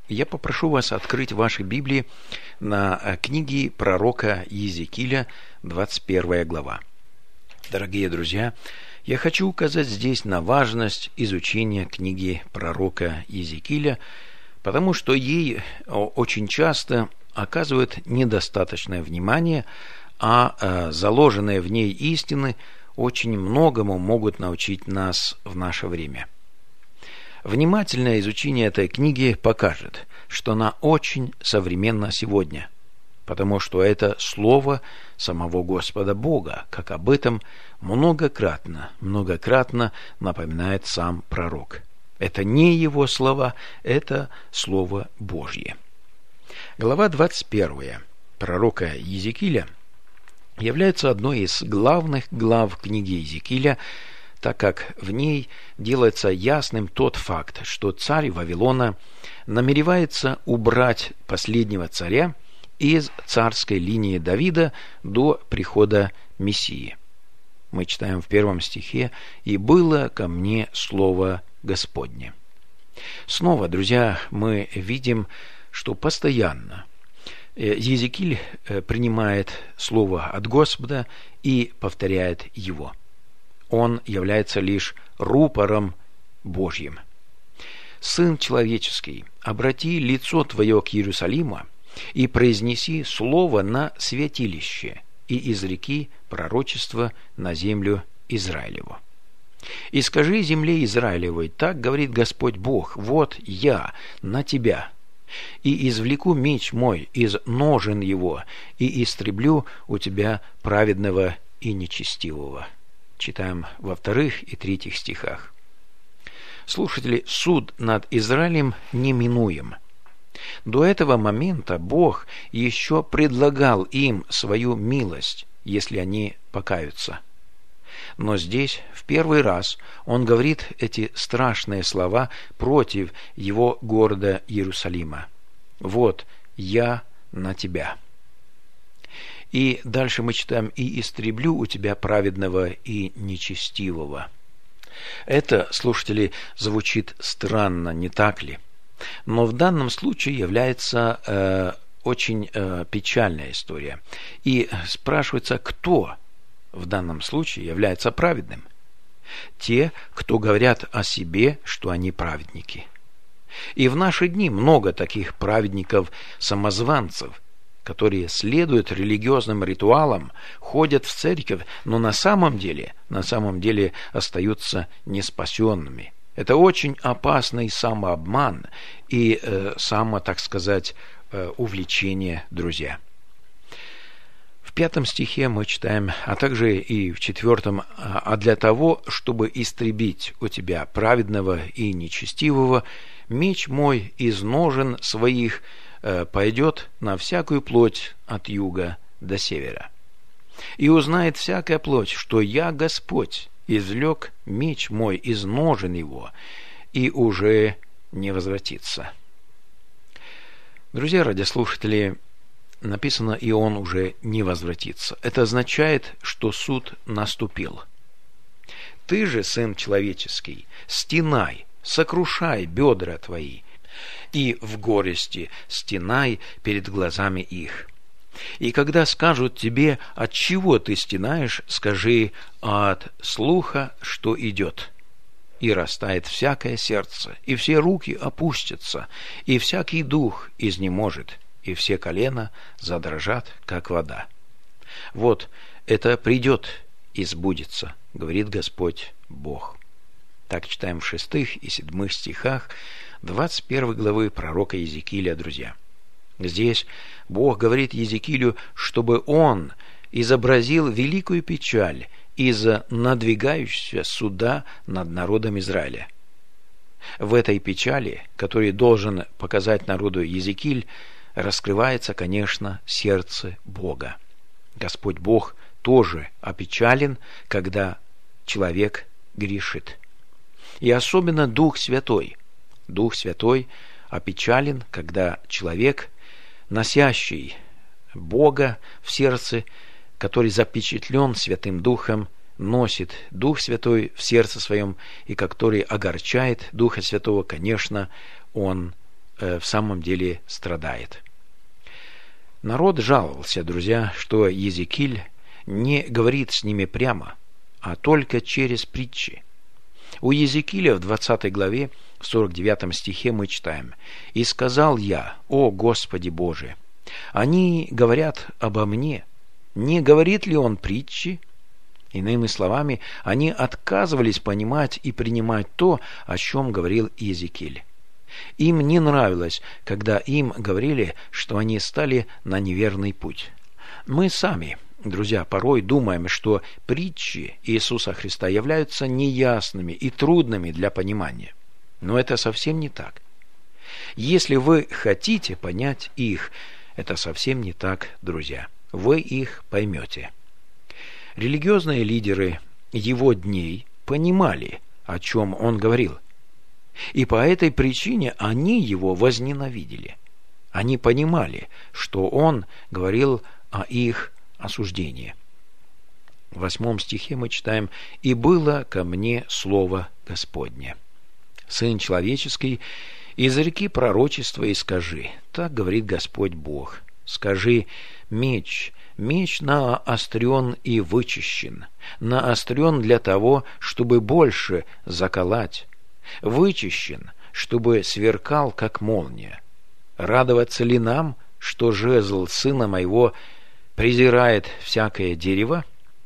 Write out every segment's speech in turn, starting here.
я попрошу вас открыть ваши Библии на книге пророка Иезекииля, 21 глава. Дорогие друзья, я хочу указать здесь на важность изучения книги пророка Иезекииля, потому что ей очень часто оказывают недостаточное внимание, а заложенные в ней истины очень многому могут научить нас в наше время. Внимательное изучение этой книги покажет, что она очень современна сегодня, потому что это слово самого Господа Бога, как об этом многократно напоминает сам пророк. Это не его слова, это Слово Божье. Глава 21 пророка Иезекииля является одной из главных глав книги Иезекииля, так как в ней делается ясным тот факт, что царь Вавилона намеревается убрать последнего царя из царской линии Давида до прихода Мессии. Мы читаем в 1 стихе: «И было ко мне слово Господне». Снова, друзья, мы видим, что постоянно Иезекииль принимает слово от Господа и повторяет его. Он является лишь рупором Божьим. «Сын человеческий, обрати лицо твое к Иерусалиму и произнеси слово на святилище, и изреки пророчество на землю Израилеву. И скажи земле Израилевой: так говорит Господь Бог, вот я на тебя, и извлеку меч мой из ножен его, и истреблю у тебя праведного и нечестивого». Читаем во 2 и 3 стихах. Слушатели, суд над Израилем неминуем. До этого момента Бог еще предлагал им свою милость, если они покаются. Но здесь в первый раз Он говорит эти страшные слова против его города Иерусалима. «Вот я на тебя». И дальше мы читаем: «И истреблю у тебя праведного и нечестивого». Это, слушатели, звучит странно, не так ли? Но в данном случае является очень печальная история. И спрашивается, кто в данном случае является праведным? Те, кто говорят о себе, что они праведники. И в наши дни много таких праведников-самозванцев, которые следуют религиозным ритуалам, ходят в церковь, но на самом деле остаются неспасенными. Это очень опасный самообман и увлечение, друзья. В 5 стихе мы читаем, а также и в 4: «А для того, чтобы истребить у тебя праведного и нечестивого, меч мой из ножен своих пойдет на всякую плоть от юга до севера. И узнает всякая плоть, что я, Господь, извлек меч мой из ножен его, и уже не возвратится». Друзья радиослушатели, написано: «и он уже не возвратится». Это означает, что суд наступил. «Ты же, сын человеческий, стенай, сокрушай бедра твои, и в горести стенай перед глазами их. И когда скажут тебе: от чего ты стенаешь, скажи: от слуха, что идет. И растает всякое сердце, и все руки опустятся, и всякий дух изнеможет, и все колена задрожат, как вода. Вот это придет и сбудется, говорит Господь Бог». Так читаем в 6 и 7 стихах 21 главы пророка Иезекииля, друзья. Здесь Бог говорит Иезекиилю, чтобы он изобразил великую печаль из-за надвигающегося суда над народом Израиля. В этой печали, которую должен показать народу Иезекииль, раскрывается, конечно, сердце Бога. Господь Бог тоже опечален, когда человек грешит. И особенно Дух Святой. Дух Святой опечален, когда человек, носящий Бога в сердце, который запечатлен Святым Духом, носит Дух Святой в сердце своем, и который огорчает Духа Святого, конечно, он в самом деле страдает. Народ жаловался, друзья, что Иезекииль не говорит с ними прямо, а только через притчи. У Иезекииля в 20 главе, в 49 стихе мы читаем: «И сказал я: О Господи Боже, они говорят обо мне, не говорит ли он притчи?» Иными словами, они отказывались понимать и принимать то, о чем говорил Иезекииль. Им не нравилось, когда им говорили, что они стали на неверный путь. Мы сами, друзья, порой думаем, что притчи Иисуса Христа являются неясными и трудными для понимания. Но это совсем не так. Если вы хотите понять их, это совсем не так, друзья. Вы их поймете. Религиозные лидеры его дней понимали, о чем он говорил. И по этой причине они его возненавидели. Они понимали, что он говорил о их осуждении. В 8 стихе мы читаем: «И было ко мне слово Господне. Сын человеческий, изреки пророчество и скажи: так говорит Господь Бог. Скажи: меч наострен и вычищен, наострен для того, чтобы больше заколоть, вычищен, чтобы сверкал, как молния. Радоваться ли нам, что жезл сына моего презирает всякое дерево?»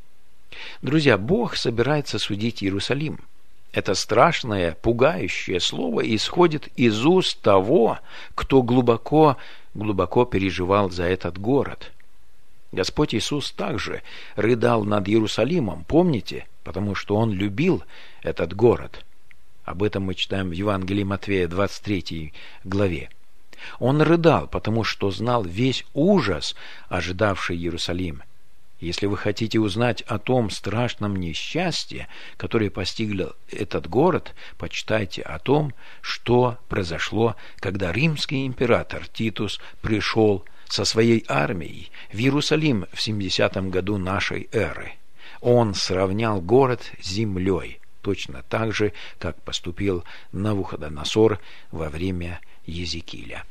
Друзья, Бог собирается судить Иерусалим. Это страшное, пугающее слово исходит из уст того, кто глубоко переживал за этот город. Господь Иисус также рыдал над Иерусалимом, помните, потому что Он любил этот город. Об этом мы читаем в Евангелии Матфея, 23 главе. Он рыдал, потому что знал весь ужас, ожидавший Иерусалим. Если вы хотите узнать о том страшном несчастье, которое постигло этот город, почитайте о том, что произошло, когда римский император Титус пришел со своей армией в Иерусалим в 70 году нашей эры. Он сравнял город с землей, точно так же, как поступил Навуходоносор во время Иезекииля.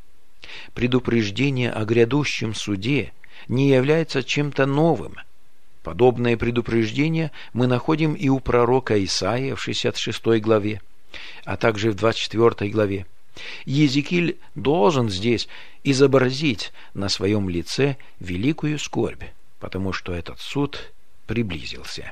Предупреждение о грядущем суде не является чем-то новым. Подобное предупреждение мы находим и у пророка Исаии в 66 главе, а также в 24 главе. Иезекииль должен здесь изобразить на своем лице великую скорбь, потому что этот суд приблизился.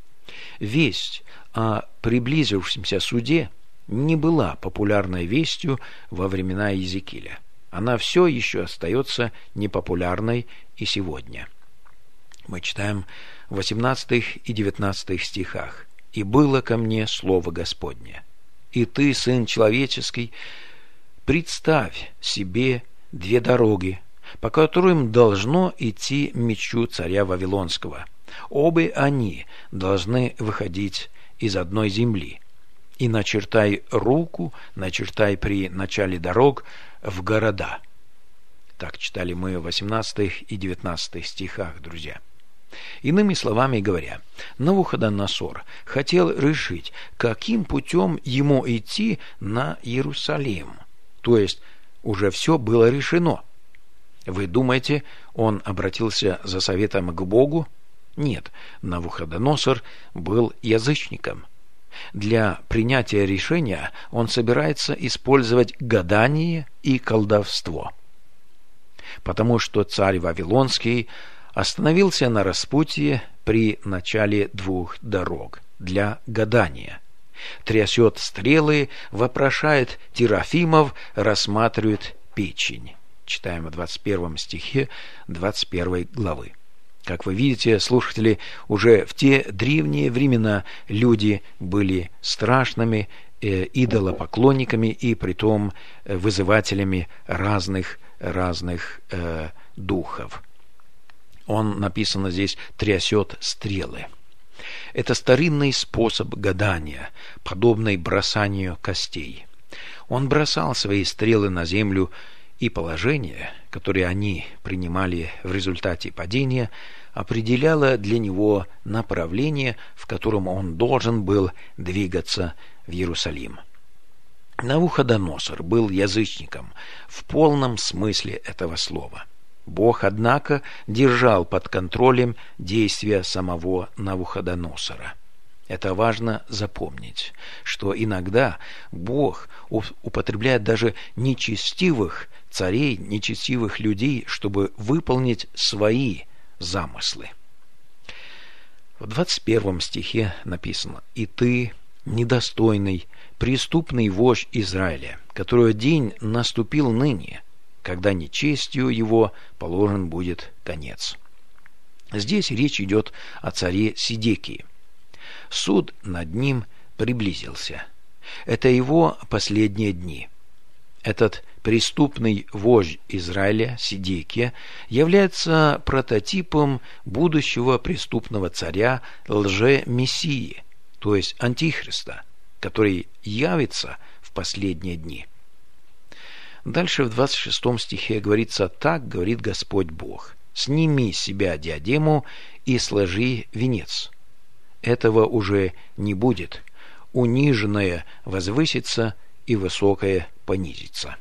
Весть о приблизившемся суде не была популярной вестью во времена Иезекииля. Она все еще остается непопулярной и сегодня. Мы читаем в 18 и 19 стихах: «И было ко мне слово Господне. И ты, сын человеческий, представь себе 2 дороги, по которым должно идти мечу царя Вавилонского. Обе они должны выходить из одной земли. И начертай руку, начертай при начале дорог в города». Так читали мы в 18 и 19 стихах, друзья. Иными словами говоря, Навуходоносор хотел решить, каким путем ему идти на Иерусалим. То есть уже все было решено. Вы думаете, он обратился за советом к Богу? Нет, Навуходоносор был язычником. Для принятия решения он собирается использовать гадание и колдовство. Потому что царь Вавилонский остановился на распутье при начале 2 дорог для гадания. Трясет стрелы, вопрошает терафимов, рассматривает печень. Читаем в 21 стихе 21 главы. Как вы видите, слушатели, уже в те древние времена люди были страшными идолопоклонниками и притом вызывателями разных духов. Он, написано здесь, трясет стрелы. Это старинный способ гадания, подобный бросанию костей. Он бросал свои стрелы на землю, и положение, которое они принимали в результате падения, определяло для него направление, в котором он должен был двигаться в Иерусалим. Навуходоносор был язычником в полном смысле этого слова. Бог, однако, держал под контролем действия самого Навуходоносора. Это важно запомнить, что иногда Бог употребляет даже нечестивых царей, нечестивых людей, чтобы выполнить свои замыслы. В 21 стихе написано: «И ты, недостойный, преступный вождь Израиля, которого день наступил ныне, когда нечестию его положен будет конец». Здесь речь идет о царе Сидекии. Суд над ним приблизился. Это его последние дни. Этот преступный вождь Израиля, Сидекия, является прототипом будущего преступного царя лже-мессии, то есть антихриста, который явится в последние дни. Дальше в 26 стихе говорится: «Так говорит Господь Бог: сними с себя диадему и сложи венец. Этого уже не будет. Униженное возвысится, и высокое понизится».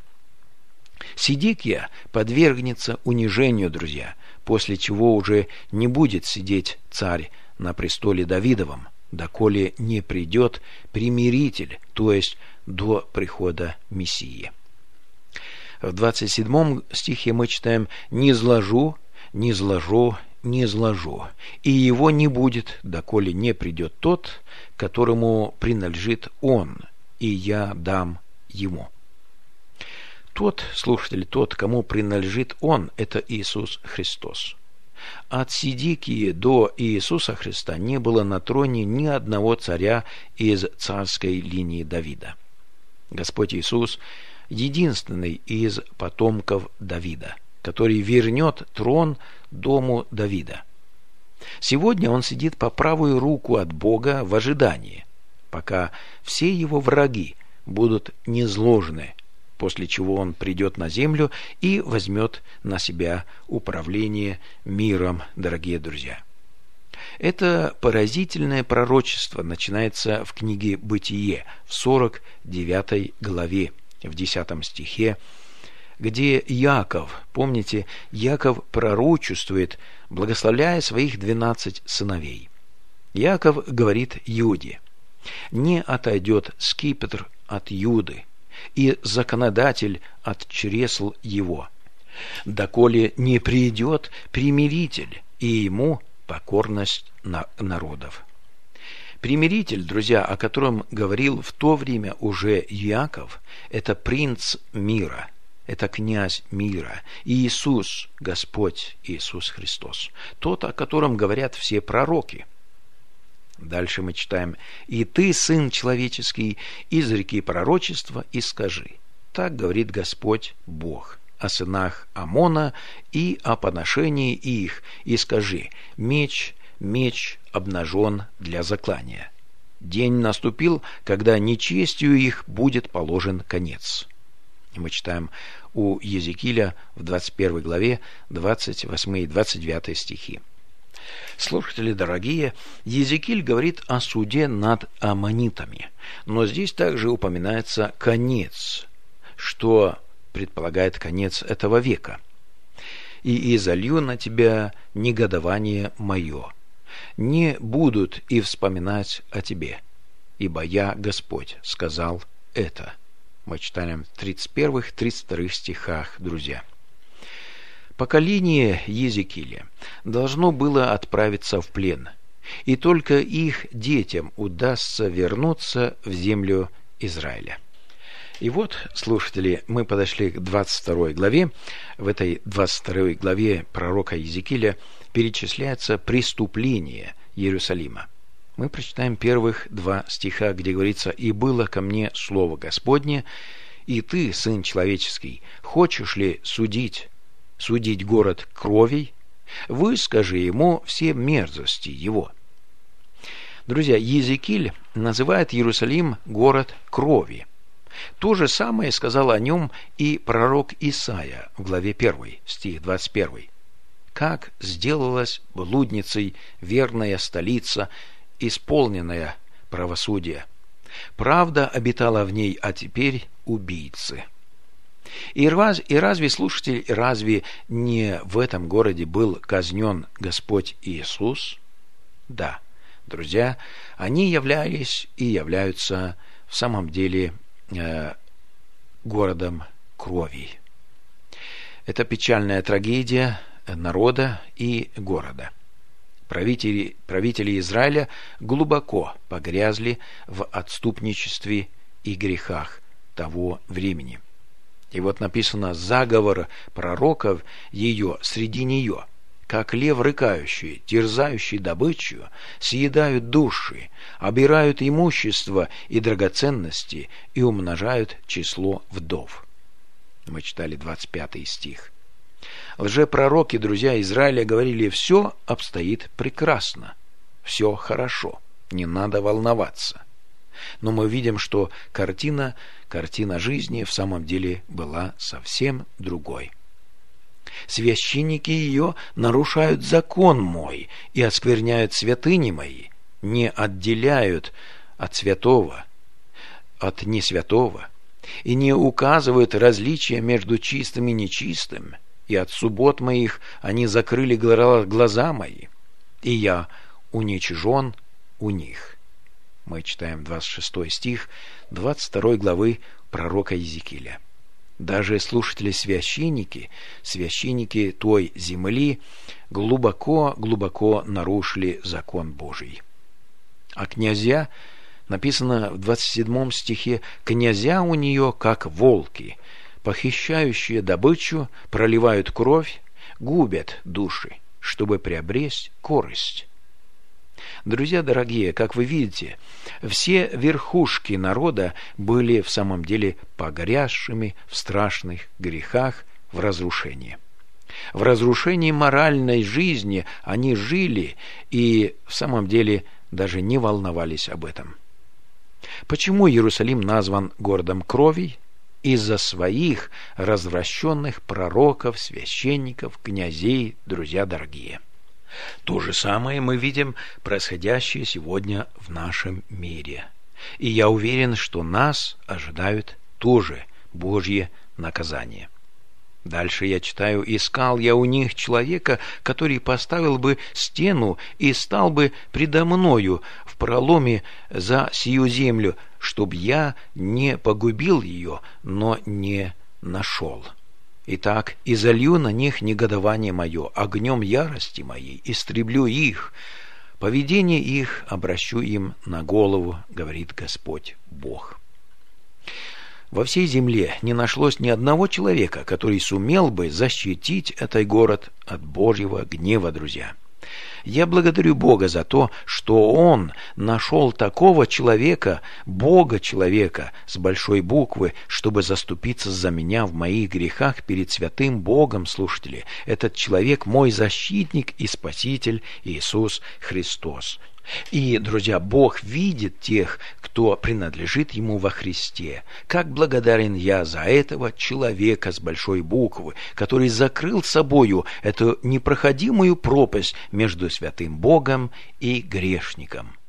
Сидекия подвергнется унижению, друзья, после чего уже не будет сидеть царь на престоле Давидовом, доколе не придет примиритель, то есть до прихода Мессии. В 27 стихе мы читаем: «Не зложу, не зложу, не зложу, и его не будет, доколе не придет тот, которому принадлежит он, и я дам ему». Тот, слушатели, тот, кому принадлежит он, это Иисус Христос. От Сидекии до Иисуса Христа не было на троне ни одного царя из царской линии Давида. Господь Иисус единственный из потомков Давида, который вернет трон дому Давида. Сегодня он сидит по правую руку от Бога в ожидании, пока все его враги будут низложены, после чего он придет на землю и возьмет на себя управление миром, дорогие друзья. Это поразительное пророчество начинается в книге «Бытие» в 49 главе, в 10 стихе, где Яков, помните, Яков пророчествует, благословляя своих 12 сыновей. Яков говорит Юде: «Не отойдет скипетр от Юды, и законодатель от чресл его, доколе не придет примиритель, и ему покорность народов». Примиритель, друзья, о котором говорил в то время уже Яков, это принц мира, это князь мира, Иисус, Господь Иисус Христос, тот, о котором говорят все пророки. Дальше мы читаем: «И ты, сын человеческий, изреки пророчества и скажи: так говорит Господь Бог о сынах Амона и о поношении их, и скажи: меч, меч обнажен для заклания. День наступил, когда нечестию их будет положен конец». Мы читаем у Иезекииля в 21 главе 28 и 29 стихи. Слушатели дорогие, Иезекииль говорит о суде над аммонитами, но здесь также упоминается конец, что предполагает конец этого века. «И изолью на тебя негодование мое, не будут и вспоминать о тебе, ибо я, Господь, сказал это». Мы читаем в 31-32 стихах, друзья. Поколение Иезекииля должно было отправиться в плен, и только их детям удастся вернуться в землю Израиля. И вот, слушатели, мы подошли к 22 главе. В этой 22 главе пророка Иезекииля перечисляется преступление Иерусалима. Мы прочитаем первых 2 стиха, где говорится: «И было ко мне слово Господне, и ты, сын человеческий, хочешь ли судить город кровей? Выскажи ему все мерзости его». Друзья, Иезекииль называет Иерусалим город крови. То же самое сказал о нем и пророк Исаия в главе 1, стих 21. «Как сделалась блудницей верная столица, исполненная правосудия. Правда обитала в ней, а теперь убийцы. И разве, слушатель, разве не в этом городе был казнен Господь Иисус? Да, друзья, они являлись и являются в самом деле городом крови. Это печальная трагедия народа и города. Правители Израиля глубоко погрязли в отступничестве и грехах того времени. И вот написано: заговор пророков ее среди нее, как лев рыкающий, терзающий добычу, съедают души, обирают имущество и драгоценности и умножают число вдов. Мы читали 25 стих. Лжепророки, друзья Израиля, говорили: все обстоит прекрасно, все хорошо, не надо волноваться. Но мы видим, что картина жизни в самом деле была совсем другой. Священники ее нарушают закон мой и оскверняют святыни мои, не отделяют от святого, от несвятого, и не указывают различия между чистым и нечистым, и от суббот моих они закрыли глаза мои, и я уничижен у них. Мы читаем 26 стих 22 главы пророка Иезекииля. Даже слушатели-священники той земли глубоко нарушили закон Божий. А князья, написано в 27 стихе: князья у нее, как волки, похищающие добычу, проливают кровь, губят души, чтобы приобрести корость. Друзья дорогие, как вы видите, все верхушки народа были в самом деле погрязшими в страшных грехах, в разрушении. В разрушении моральной жизни они жили и в самом деле даже не волновались об этом. Почему Иерусалим назван городом крови? Из-за своих развращенных пророков, священников, князей, друзья дорогие. То же самое мы видим происходящее сегодня в нашем мире. И я уверен, что нас ожидают тоже Божье наказание. Дальше я читаю: «Искал я у них человека, который поставил бы стену и стал бы предо мною в проломе за сию землю, чтоб я не погубил ее, но не нашел. Итак, и залью на них негодование мое, огнем ярости моей истреблю их, поведение их обращу им на голову, говорит Господь Бог». Во всей земле не нашлось ни одного человека, который сумел бы защитить этот город от Божьего гнева, друзья. Я благодарю Бога за то, что Он нашел такого человека, Бога-человека с большой буквы, чтобы заступиться за меня в моих грехах перед святым Богом, слушатели. Этот человек мой защитник и спаситель Иисус Христос. И, друзья, Бог видит тех, кто принадлежит Ему во Христе. Как благодарен я за этого человека с большой буквы, который закрыл собою эту непроходимую пропасть между святым Богом и грешником.